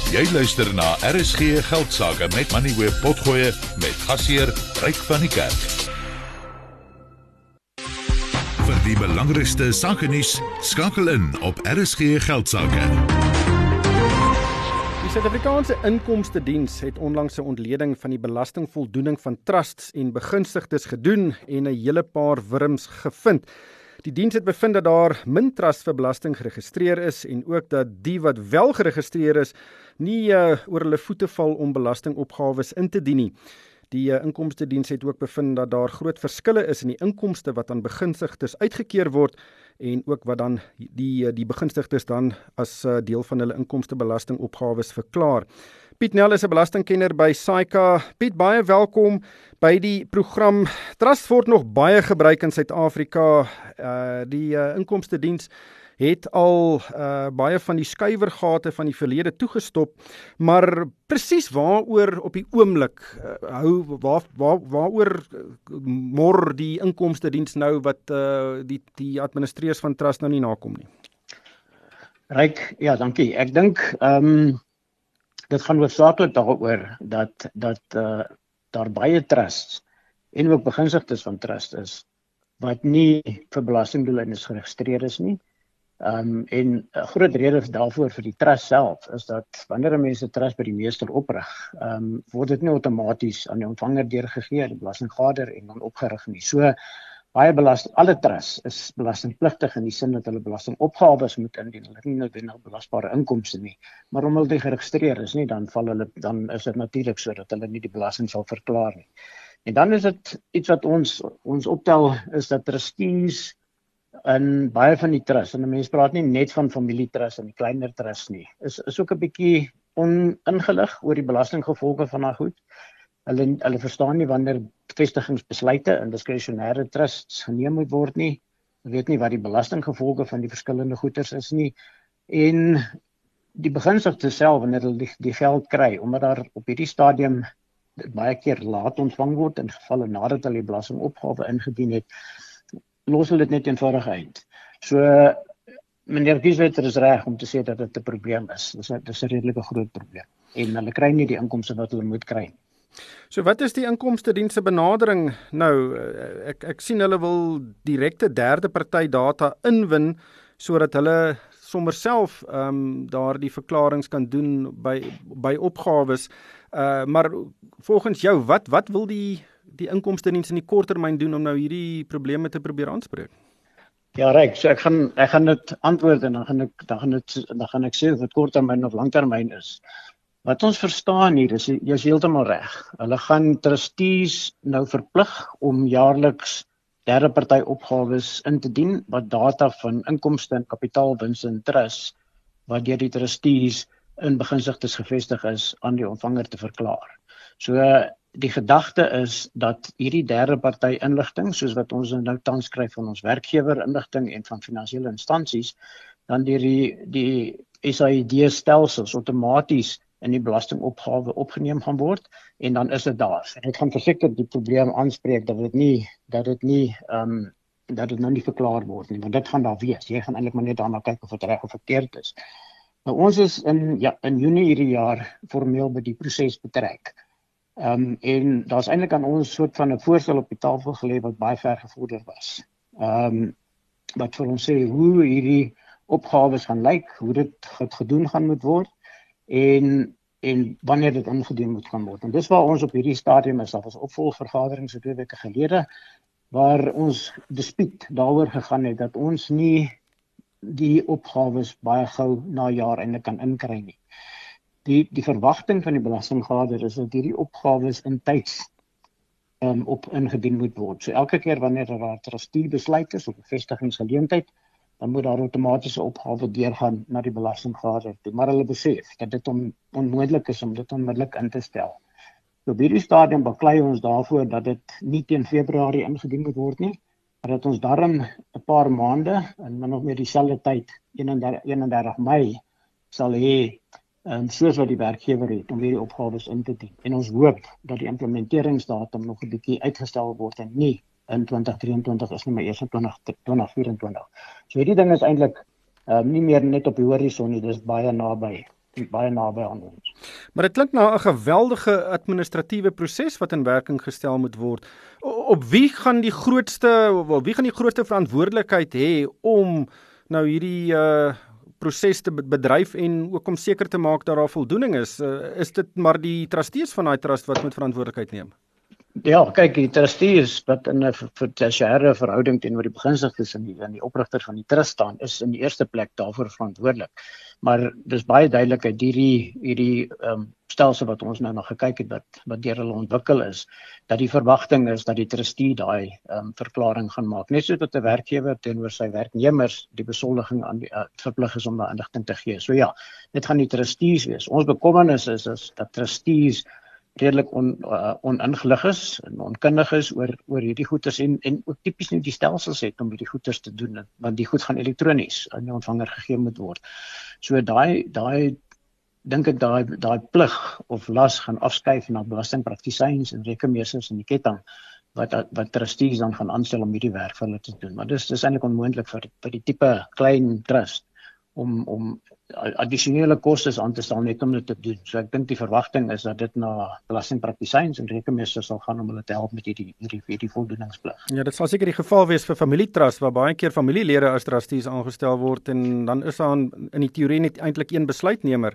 Jy luister na RSG Geldsaake met Money Web Potgoe met gasheer Ryk van die Kerk. Vir die belangrikste sakenuus, skakel in op RSG Geldsaake. Die Suid-Afrikaanse Inkomstediens het onlangs 'n ontleding van die belastingvoldoening van trusts en begunstigdes gedoen en 'n hele paar wurms gevind. Die diens het bevind dat daar min trusts vir belasting geregistreer is en ook dat die wat wel geregistreer is, nie oor hulle voete val om belastingopgawes in te dien nie. Die Inkomstediens het ook bevind dat daar groot verskille is in die inkomste wat aan begunstigdes uitgekeer word en ook wat dan die begunstigdes dan as deel van hulle inkomstebelastingopgawes verklaar. Piet Nel is 'n belastingkenner by SAICA. Piet, baie welkom by die program. Trust word nog baie gebruik in Suid-Afrika. Die Inkomstediens het al baie van die skuiwergate van die verlede toegestop, maar presies waaroor op die oomblik waaroor mor die Inkomstediens nou wat die administreers van trust nou nie nakom nie? Ryk, ja, dankie. Ek dink dit gaan hoofsaaklik daaroor dat daar baie trusts en ook begunstigdes van trust is wat nie vir belastingdoeleindes geregistreer is nie. En 'n groot rede daarvoor vir die trust self is dat wanneer 'n mens 'n trust by die meester oprig, word dit nie outomaties aan die ontvanger deurgegee, die belastinggader en dan opgerig nie. So alle trusts is belastingpligtig in die sin dat hulle belastingopgawes moet indien. Hulle het nie noodwendig belasbare inkomste nie, maar omdat hulle geregistreer is nie, dan is dit natuurlik so dat hulle nie die belasting sal verklaar nie. En dan is dit iets wat ons optel is dat trustees in baie van die trusts, en mense praat nie net van familietrust en die kleiner trusts nie, is ook 'n bietjie oningelig oor die belastinggevolge van daai goed. Hulle verstaan nie wanneer vestigingsbesluite en diskresionêre trusts geneem moet word nie. Hulle weet nie wat die belastinggevolge van die verskillende goederes is nie. En die begunstigdes self, wanneer hulle die geld kry, omdat daar op hierdie stadium baie keer laat ontvang word in gevalle nadat hulle die belastingopgawe ingedien het, los hulle dit net eenvoudig uit. So, meneer Kieswetter is reg om te sê dat dit 'n probleem is. Dit is 'n redelike groot probleem. En hulle kry nie die inkomste wat hulle moet kry. So wat is die Inkomstediens se benadering nou? Ek sien hulle wil direkte derde party data inwin sodat hulle sommer self daardie verklaringe kan doen by opgawes. Maar volgens jou, wat wil die Inkomstediens in die korttermyn doen om nou hierdie probleme te probeer aanspreek? Ja, Ryk, so ek gaan dit antwoord en dan gaan ek sê of dit korttermyn of langtermyn is. Wat ons verstaan hier is, jy is heeltemal reg. Hulle gaan trustees nou verplig om jaarliks derde party opgawes in te dien wat data van inkomste en kapitaalwinste en trusts wat deur die trustees in begunstigdes gevestig is aan die ontvanger te verklaar. So die gedagte is dat hierdie derde party inligting, soos wat ons nou tans kry van ons werkgewer inligting en van finansiële instansies, dan deur die SAID stelsels outomaties in die belastingopgawe opgeneem gaan word en dan is dit daar. En dit gaan verseker die probleem aanspreek dat dit nou nie verklaar word nie, want dit gaan daar wees. Jy gaan eintlik maar net daarna kyk of dit reg of verkeerd is. Nou ons is in Junie hierdie jaar formeel by die proses betrek. En daar's eintlik aan ons soort van 'n voorstel op die tafel gelê wat baie ver gevorder was. Wat vir ons sê hoe hierdie opgawes gaan lyk, hoe dit gedoen gaan moet word en wanneer dit ingedien moet gaan word. En dis waar ons op hierdie stadium is. Daar was 'n opvolgvergadering so 2 weke gelede waar ons dispuut daaroor gegaan het dat ons nie die opgawes baie gou na jaar einde kan inkry nie. Die verwagting van die belastinggader is dat hierdie opgawes in tyds ingedien moet word. So elke keer wanneer daar 'n trustee besluit is op 'n vestigingsgeleentheid, dan moet daar outomatiese opgawe deurgaan na die belastinggader toe. Maar hulle besef dat dit onmoontlik is om dit onmiddellik in te stel. So op hierdie stadium baklei ons daarvoor dat dit nie teen Februarie ingedien moet word nie, maar dat ons darm 'n paar maande en dan nog meer dieselfde tyd 31 Mei sal hê soos wat die werkgewer het om hierdie opgawes in te dien. En ons hoop dat die implementeringsdatum nog 'n bietjie uitgestel word en nie in 2023 is nie, maar eers in 2024. So hierdie ding is eintlik nie meer net op die horison nie, dis baie naby. baie naby aan ons. Maar dit klink na 'n geweldige administratiewe proses wat in werking gestel moet word. Op wie gaan die grootste verantwoordelikheid hê om nou hierdie proses te bedryf en ook om seker te maak dat daar voldoening is? Is dit maar die trustees van daai trust wat moet verantwoordelikheid neem? Ja, kyk, die trustees wat in 'n tersiêre verhouding teenoor die begunstigdes en die oprigter van die trust staan, is in die eerste plek daarvoor verantwoordelik. Maar dis baie duidelik uit hierdie stelsel wat ons nou nog gekyk het wat deur hulle ontwikkel is, dat die verwagting is dat die trustee daai verklaring gaan maak. Net soos wat 'n werkgewer teenoor sy werknemers die besoldiging aan die verplig is om daai inligting te gee. So ja, dit gaan die trustees wees. Ons bekommernis is dat trustees redelik oningelig is en onkundig is oor hierdie goeders en ook tipies nie die stelsels het om hierdie goeders te doen, want die goed gaan elektronies aan die ontvanger gegee moet word. So daai dink ek daai plig of las gaan afskuif na belastingpraktisyns en rekenmeesters in die ketting wat trustees dan gaan aanstel om hierdie werk vir hulle te doen. Maar dis eintlik onmoontlik vir die tipe klein trust om addisionele kostes aan te stel net om dit te doen. So ek dink die verwagting is dat dit na belastingpraktisyns en rekenmeesters sal gaan om hulle te help met hierdie voldoeningsplig. Ja, dit sal seker die geval wees vir familietrust waar baie keer familielede as trustees aangestel word en dan is daar in die teorie net eintlik een besluitnemer.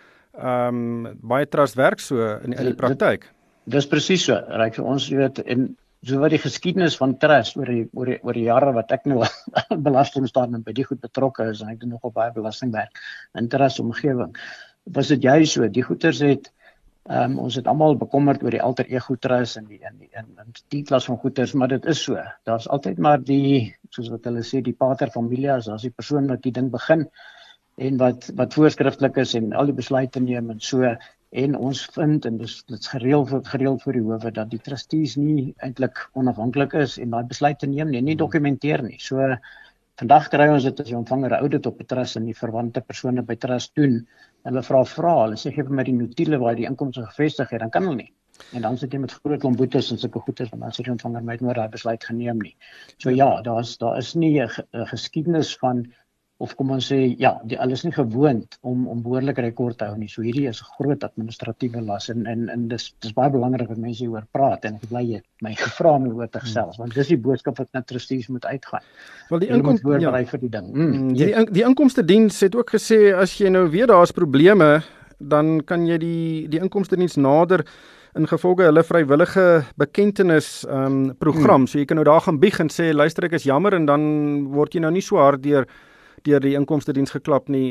Baie trust werk so in die praktyk. Dis presies so. Ryk vir ons weet en so wat die geskiedenis van trust oor die jare wat ek nou belasting staan en by die goed betrokke is en ek doen nogal baie belastingwerk in trust omgewing. Was dit juist so, die goeters het ons het almal bekommerd oor die alter ego trust en die klas van goeters, maar dit is so. Daar's altyd maar soos wat hulle sê, die pater familias, daar's die persoon wat die ding begin en wat voorskrifklik is en al die besluite neem en so. En ons vind, en dit is gereeld vir die howe, dat die trustees nie eintlik onafhanklik is en daai besluite neem nie dokumenteer nie. So, vandag kry ons dit as jy ontvanger 'n audit op 'n trust en die verwante persone by trust doen. Hulle vra, hulle sê gee vir my die notule waar die inkomste gevestig het, dan kan hulle nie. En dan sit jy met groot klomp boetes en sulke goedes, want dan sê die ontvanger my het nooit daai besluit geneem nie. So ja, daar is nie 'n geskiedenis van of kom ons sê, ja, hulle is nie gewoond om behoorlik rekord te hou nie. So hierdie is 'n groot administratiewe las en dis baie belangrik dat mense hieroor praat en ek is bly jy het my gevra om hieroor te gesels, want dis die boodskap wat na trustees moet uitgaan. Wel die inkomste voorberei vir die ding. Die inkomstediens het ook gesê as jy nou weet daar's probleme, dan kan jy die inkomstediens nader ingevolge hulle vrywillige bekentenis program. So jy kan nou daar gaan bieg en sê luister ek is jammer en dan word jy nou nie so hard deur die inkomstediens geklap nie.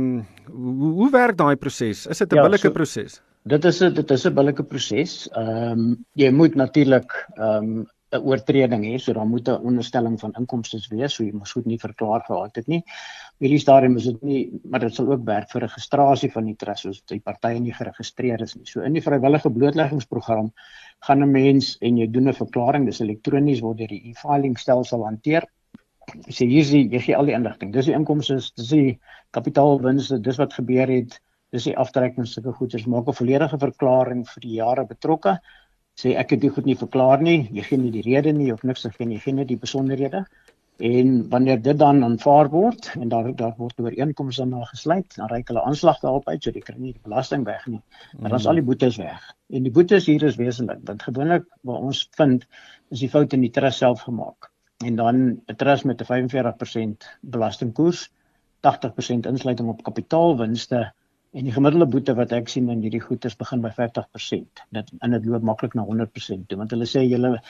Hoe werk daai proses? Is dit 'n billike proses? Dit is 'n billike proses. Jy moet natuurlik 'n oortreding hê, so daar moet 'n onderstelling van inkomste wees, so jy moet goed nie verklaar gehad het nie. Hierdie stadium is dit nie, maar dit sal ook werk vir registrasie van die trust, soos die partye nie geregistreer is nie. So in die vrywillige blootleggingsprogram gaan 'n mens en jy doen 'n verklaring, dis elektronies word deur die e-filing stelsel hanteer. Jy sê jy gee al die inligting. Dis die inkomste, dis die kapitaalwinste, dis wat gebeur het, dis die aftrekkings, sulke goeders. Maak 'n volledige verklaring vir die jare betrokke. Sê ek het dit goed nie verklaar nie, jy gee nie die rede nie of niks, jy gee net die besonderhede. En wanneer dit dan aanvaar word en daar word ooreenkomste na gesluit, dan reik hulle aanslag daarop uit, so jy kry nie die belasting weg nie. Maar dan is al die boetes weg. En die boetes hier is wesentlik, want gewoonlik wat ons vind, is die fout in die trust self gemaak. En dan 'n trust met 'n 45% belastingkoers, 80% insluiting op kapitaalwinste en die gemiddelde boete wat ek sien in hierdie goeders begin by 50%. Dit loop maklik na 100% toe, want hulle sê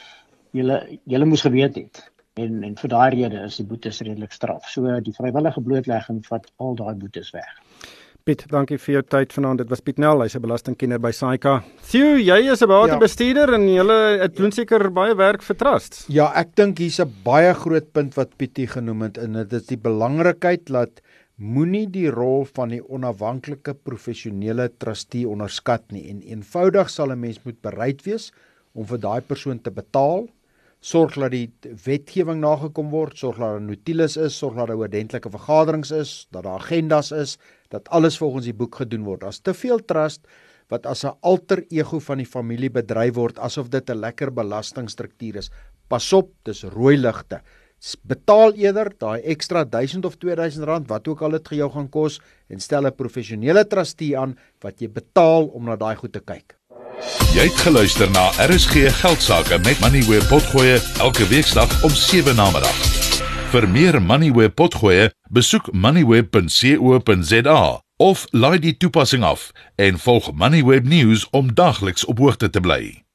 julle moes geweet het. En vir daai rede is die boetes redelik straf. So die vrywillige blootlegging vat al daai boetes weg. Piet, dankie vir jou tyd vanaand. Dit was Piet Nel, hy's 'n belastingkenner by SAICA. Theo, jy is 'n batebestuurder en julle doen seker baie werk vir trusts. Ja, ek dink hier's 'n baie groot punt wat Pietie genoem het en dit is die belangrikheid dat moenie die rol van die onafhanklike professionele trustee onderskat nie en eenvoudig sal 'n mens moet bereid wees om vir daai persoon te betaal. Sorg dat die wetgewing nagekom word, sorg dat daar notules is, sorg dat daar oordentlike vergaderings is, dat daar agendas is, dat alles volgens die boek gedoen word. As te veel trust wat as 'n alter ego van die familie bedryf word, asof dit 'n lekker belastingstruktuur is. Pas op, dis rooi ligte. Betaal eerder daai ekstra 1000 of 2000 rand, wat ook al dit vir jou gaan kos, en stel 'n professionele trustee aan wat jy betaal om na daai goed te kyk. Jy het geluister na RSG Geldsaake met Moneyweb Potgoe elke weeksdag om 7 namiddag. Vir meer Moneyweb Potgoe, besoek moneyweb.co.za of laai die toepassing af en volg Moneyweb News om dagliks op hoogte te bly.